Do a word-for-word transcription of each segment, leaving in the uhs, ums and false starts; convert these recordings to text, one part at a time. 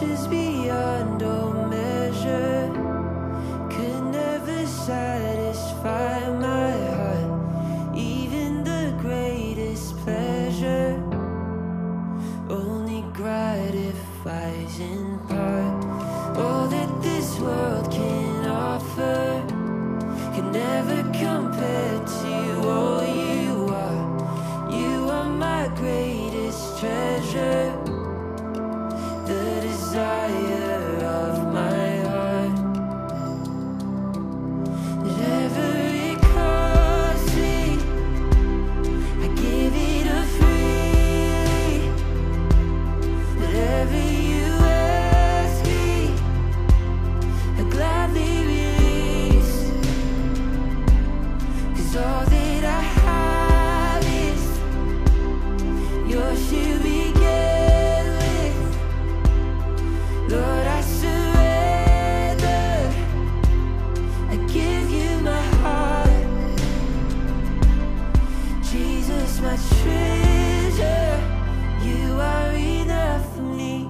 riches beyond all measure could never satisfy my heart. Even the greatest pleasure only gratifies in part. All that this world can offer can never compare to all you are. You are my greatest treasure, the desire of my heart. Whatever it costs me, I give it up freely. Whatever you ask me, I gladly release. 'Cause all that I have is yours to begin with. Lord, I surrender. I give you my heart. Jesus, my treasure, you are enough for me.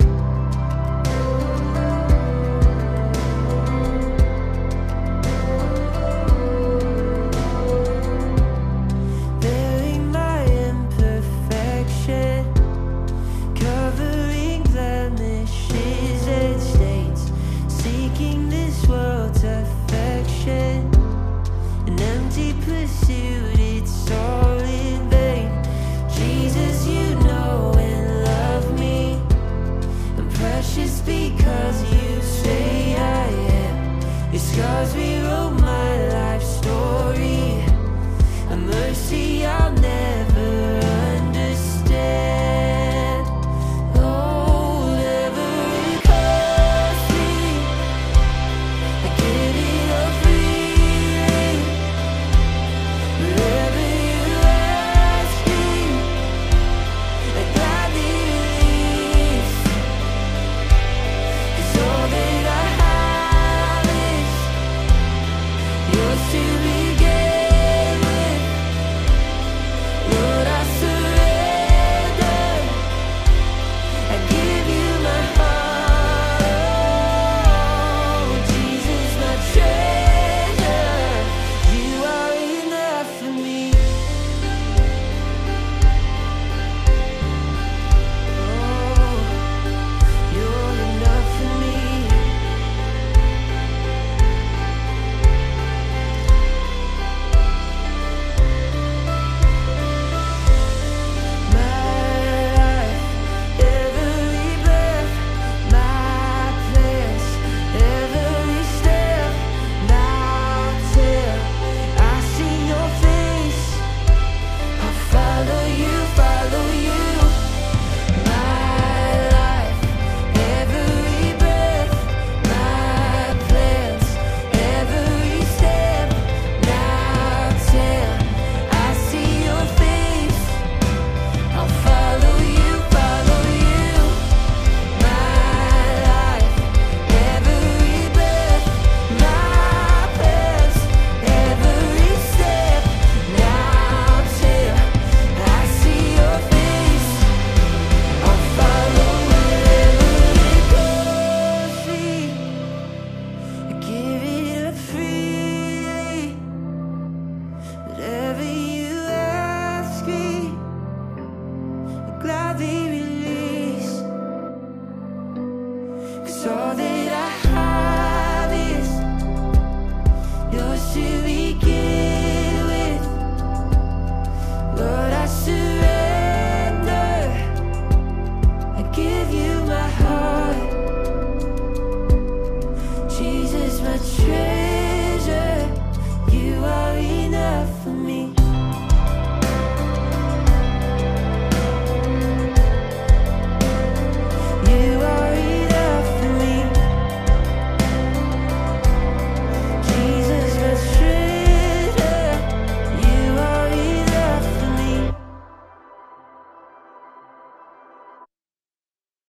Bearing my imperfection, covering blemishes and stains, seeking this world's affection, an empty pursuit, it's all in vain. Jesus, you know and love me. I'm precious because you say I am. Your scars rewrote my life story, a mercy I'll never understand. Oh, whatever it costs me, I give it up freely. Whatever you ask me, I gladly release. 'Cause all that I have is yours to begin with. Lord, I surrender. I give you my heart. Oh, Jesus, my treasure, you are enough for me. Oh, you're enough for me. My life, every breath, my plans, every step, now till I see your face, I'll follow you, follow you. My life, every breath, my plans, every step, now till I see your face, I'll follow you, follow you. My life, every breath, my plans, every step, now till I see your face, I'll follow wherever it goes me. I give it up freely. Whatever you ask me, I gladly release. 'Cause all that I have is yours to begin with. Lord, I surrender. I give you my heart. Jesus, my treasure.